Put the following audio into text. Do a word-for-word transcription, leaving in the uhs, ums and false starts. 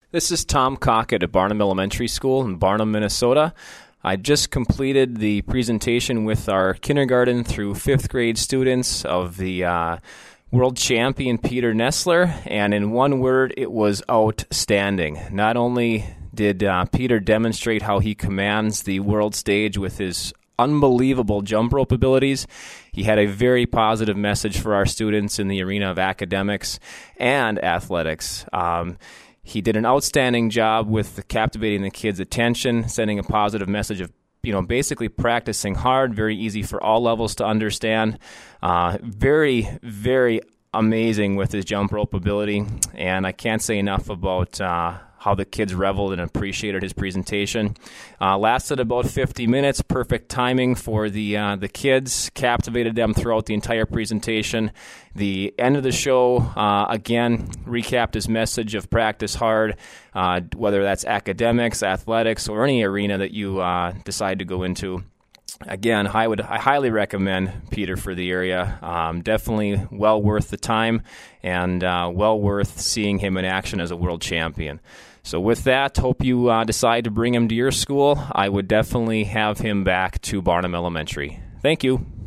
This is Tom Cockett at Barnum Elementary School in Barnum, Minnesota. I just completed the presentation with our kindergarten through fifth grade students of the uh, world champion Peter Nessler, and in one word, it was outstanding. Not only did uh, Peter demonstrate how he commands the world stage with his unbelievable jump rope abilities, he had a very positive message for our students in the arena of academics and athletics. Um, He did an outstanding job with captivating the kids' attention, sending a positive message of, you know, basically practicing hard, very easy for all levels to understand. Uh, very, very amazing with his jump rope ability, and I can't say enough about uh, how the kids reveled and appreciated his presentation. Uh, lasted about fifty minutes, perfect timing for the uh, the kids, captivated them throughout the entire presentation. The end of the show, uh, again, recapped his message of practice hard, uh, whether that's academics, athletics, or any arena that you uh, decide to go into. Again, I would I highly recommend Peter for the area. Um, definitely well worth the time, and uh, well worth seeing him in action as a world champion. So with that, hope you uh, decide to bring him to your school. I would definitely have him back to Barnum Elementary. Thank you.